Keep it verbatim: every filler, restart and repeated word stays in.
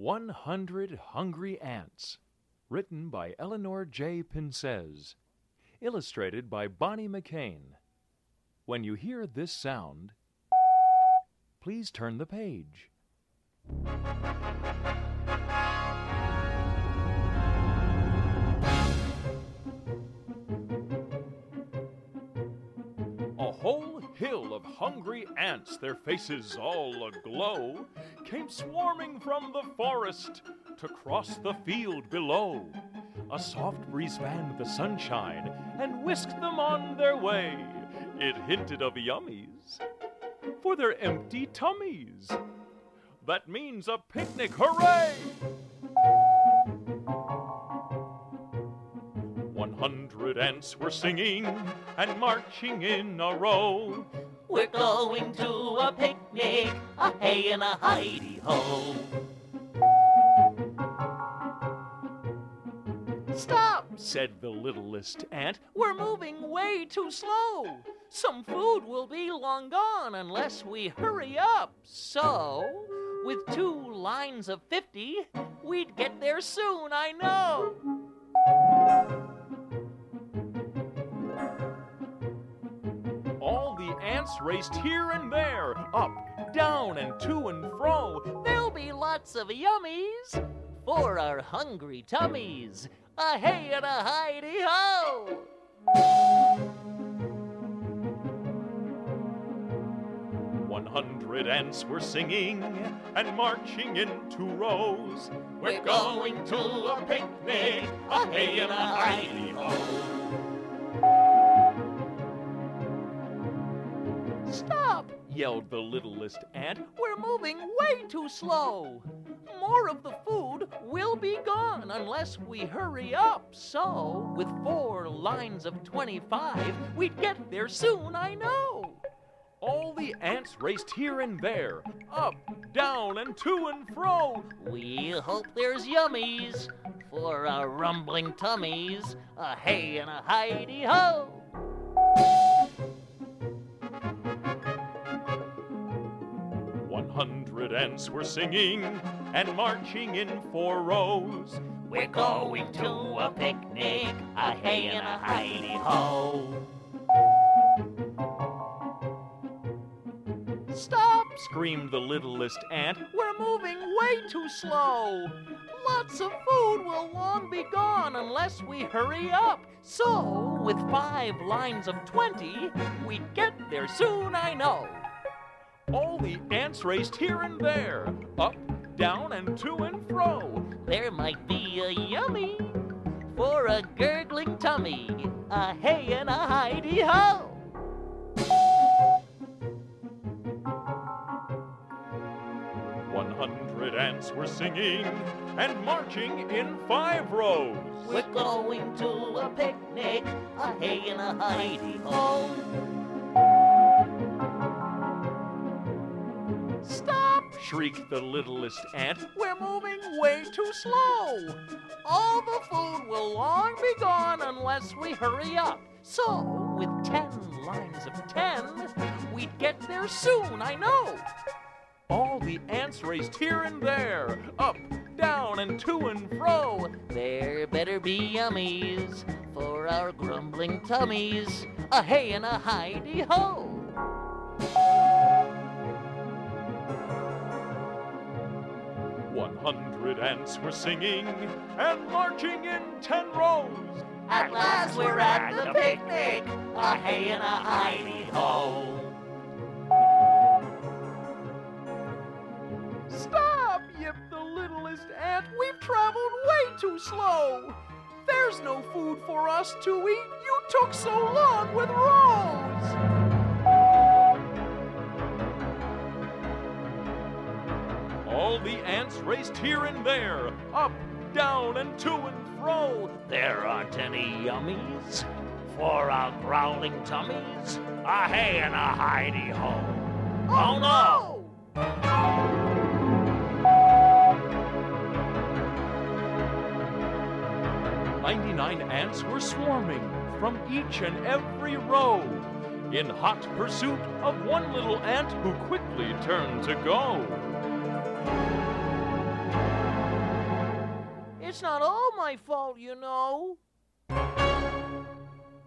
one hundred Hungry Ants, written by Eleanor J. Pincez, illustrated by Bonnie McCain. When you hear this sound, please turn the page. A whole hill of hungry ants, their faces all aglow, came swarming from the forest to cross the field below. A soft breeze fanned the sunshine and whisked them on their way. It hinted of yummies for their empty tummies. That means a picnic, hooray! One hundred ants were singing and marching in a row. We're going to a picnic, a hey and a hidey-ho. Stop, said the littlest ant. We're moving way too slow. Some food will be long gone unless we hurry up. So, with two lines of fifty, we'd get there soon, I know. All the ants raced here and there, up, down, and to and fro. There'll be lots of yummies for our hungry tummies. A hey and a hidey-ho! One hundred ants were singing and marching in two rows. We're going to a picnic, a hey and a hidey-ho. Stop, yelled the littlest ant. We're moving way too slow. More of the food will be gone unless we hurry up. So, with four lines of twenty-five, we'd get there soon, I know. All the ants raced here and there, up, down, and to and fro. We hope there's yummies for our rumbling tummies. A hey and a hidey-ho! One hundred ants were singing and marching in four rows. We're going to a picnic, a hey and a hidey-ho. Stop, screamed the littlest ant. We're moving way too slow. Lots of food will long be gone unless we hurry up. So, with five lines of twenty, we'd get there soon, I know. All the ants raced here and there, up, down, and to and fro. There might be a yummy for a gurgling tummy, a hey and a hidey-ho. One hundred ants were singing and marching in five rows. We're going to a picnic, a hey and a hidey-ho. Stop, shrieked the littlest ant. We're moving way too slow. All the food will long be gone unless we hurry up. So, with ten lines of ten, we'd get there soon, I know. All the ants raced here and there, up, down, and to and fro. There better be yummies for our grumbling tummies. A hey and a hidey-ho. One hundred ants were singing and marching in ten rows. At last we're at the picnic, a hey and a hidey-ho. Stop, yipped the littlest ant. We've traveled way too slow. There's no food for us to eat. You took so long with rows. All the ants raced here and there, up, down, and to and fro. There aren't any yummies for our growling tummies. A hey and a hidey-ho. Oh no! Ninety-nine ants were swarming from each and every row, in hot pursuit of one little ant who quickly turned to go. It's not all my fault, you know.